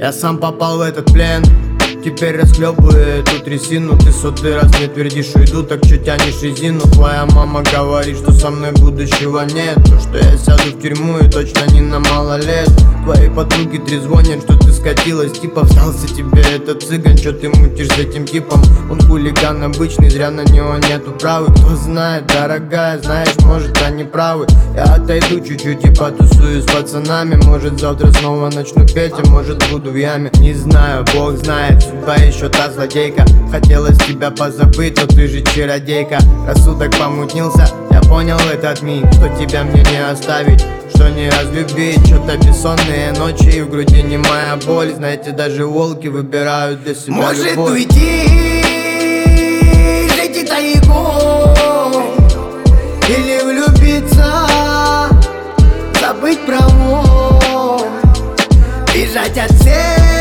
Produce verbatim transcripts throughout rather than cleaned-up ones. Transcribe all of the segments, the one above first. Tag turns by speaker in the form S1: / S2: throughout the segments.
S1: Я сам попал в этот плен, теперь расхлебываю эту трясину. Ты сотый раз мне твердишь, уйду, так чё тянешь резину? Твоя мама говорит, что со мной будущего нет, то, что я сяду в тюрьму и точно не на мало лет. Твои подруги трезвонят, что ты скатилась, типа встался тебе этот цыган. Чё ты мутишь с этим типом? Он хулиган обычный, зря на него нету правы. Кто знает, дорогая, знаешь, может они правы. Я отойду чуть-чуть и потусую с пацанами. Может завтра снова начну петь, а может буду в яме. Не знаю, Бог знает, судьба еще та злодейка. Хотелось тебя позабыть, но ты же чародейка. Рассудок помутнился, я понял в этот миг, что тебя мне не оставить, что не разлюбить. Что-то бессонные ночи и в груди немая боль. Знаете, даже волки выбирают для себя
S2: Может
S1: любовь.
S2: уйти, жить и тайком, или влюбиться, забыть про вон, бежать от всех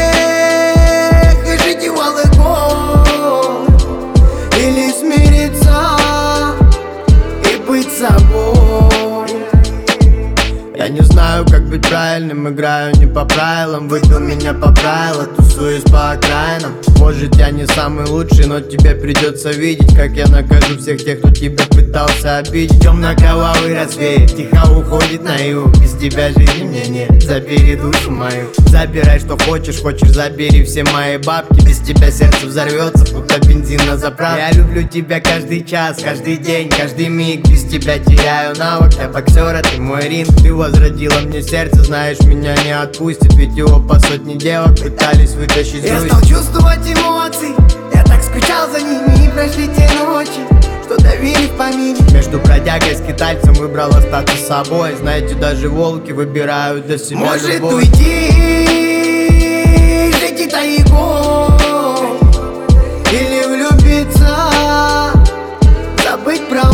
S2: и жить и волыком, или смириться и быть собой.
S1: Я не знаю, как быть правильным, играю не по правилам. Выпил меня по правилам, тусуюсь по окраинам. Может, я не самый лучший, но тебе придется видеть, как я накажу всех тех, кто тебя пытался обидеть. Темно-кровавый рассвет тихо уходит на юг. Без тебя жизни мне нет, забери душу мою. Забирай, что хочешь, хочешь забери все мои бабки. Без тебя сердце взорвется, будто бензин на заправке. Я люблю тебя каждый час, каждый день, каждый миг. Без тебя теряю навык, я боксера, ты мой ринг. Ты возродила мне сердце, знаешь, меня не отпустит. Ведь его по сотни девок пытались вытащить.
S2: Я стал чувствовать эмоции, я так скучал за ними. И прошли те ночи, что давили в помине.
S1: Между бродягой и скитальцем выбрал остаться собой. Знаете, даже волки выбирают для себя
S2: Может
S1: любовь.
S2: уйти, жить и тайком, или влюбиться, забыть про